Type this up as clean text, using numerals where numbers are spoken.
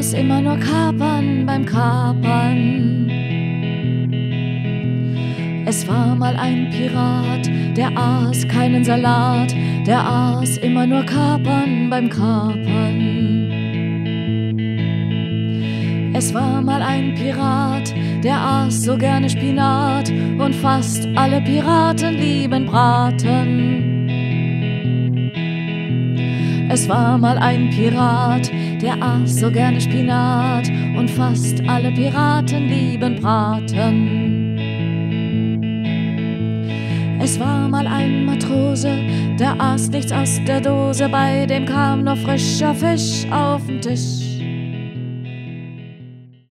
aß immer nur Kapern beim Kapern. Es war mal ein Pirat, der aß keinen Salat, der aß immer nur Kapern beim Kapern. Es war mal ein Pirat, der aß so gerne Spinat und fast alle Piraten lieben Braten. Es war mal ein Pirat, der aß so gerne Spinat und fast alle Piraten lieben Braten. Es war mal ein Matrose, der aß nichts aus der Dose, bei dem kam nur frischer Fisch auf den Tisch.